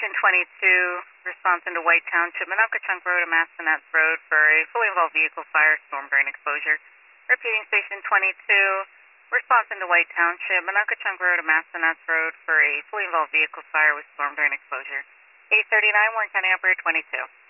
Station 22, response into White Township, Minocquachunk Road and Massanuttes Road for a fully involved vehicle fire, storm drain exposure. Repeating, Station 22, response into White Township, Minocquachunk Road and Massanuttes Road for a fully involved vehicle fire with storm drain exposure. 839, Warren County Operator 22.